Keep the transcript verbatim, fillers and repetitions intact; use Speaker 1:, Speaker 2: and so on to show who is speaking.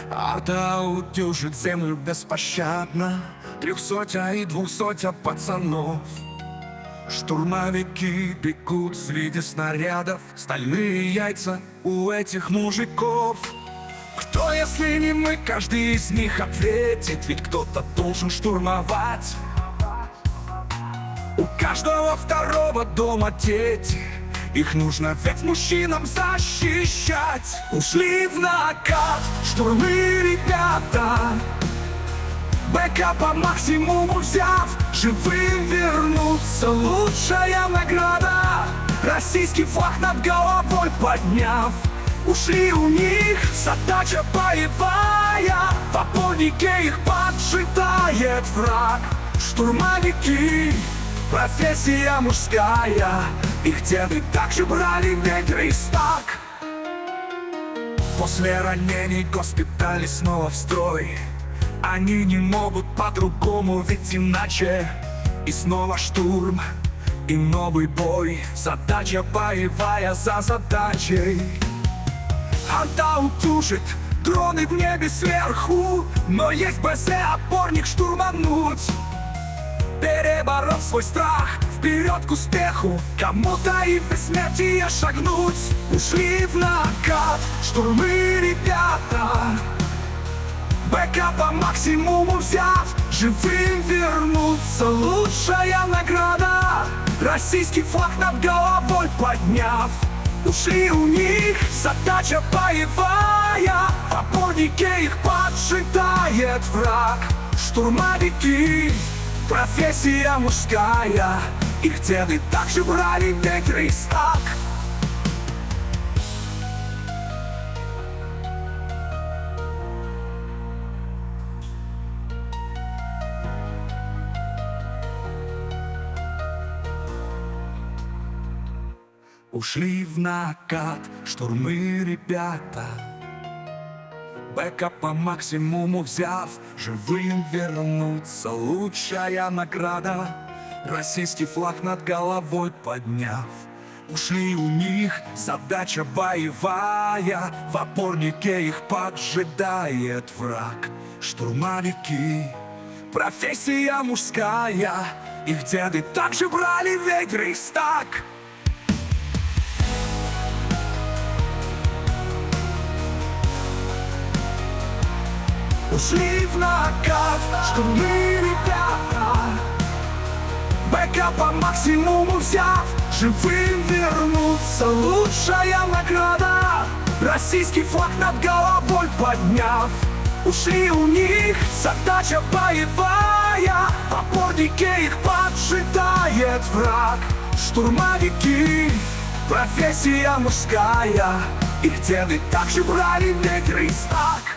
Speaker 1: Арта утюжит землю беспощадно, трехсотя и двухсотя пацанов. Штурмовики бегут среди снарядов, стальные яйца у этих мужиков. Кто, если не мы, каждый из них ответит, ведь кто-то должен штурмовать. У каждого второго дома дети, их нужно ведь мужчинам защищать. Ушли в накат штурмы ребята, БК по максимуму взяв, живым вернуться лучшая награда. Российский флаг над головой подняв, ушли у них, задача боевая, в опорнике их поджидает враг. Штурмовики, профессия мужская, их деды также брали ветры и стак. После ранений госпитали снова в строй, они не могут по-другому, ведь иначе. И снова штурм, и новый бой, задача боевая за задачей. Арта утюжит, дроны в небе сверху, но есть БЗ, опорник штурмануть. Переборов свой страх, вперед к успеху, кому-то и в бессмертие шагнуть. Ушли в накат штурмы ребята, БК по максимуму взяв, живым вернуться лучшая награда. Российский флаг над головой подняв, ушли у них, задача боевая, в опорнике их поджидает враг. Штурмовики, профессия мужская, их деды также брали ветры и стак. Ушли в накат штурмы ребята, БК по максимуму взяв, живым вернуться лучшая награда. Российский флаг над головой подняв, ушли у них, задача боевая, в опорнике их поджидает враг. Штурмовики, профессия мужская, их деды также брали ветры и стак. Ушли в накат штурмы ребята, БК по максимуму взяв, живым вернуться лучшая награда. Российский флаг над головой подняв, ушли у них, задача боевая, в опорнике их поджидает враг. Штурмовики, профессия мужская, их деды также брали ветры и стак.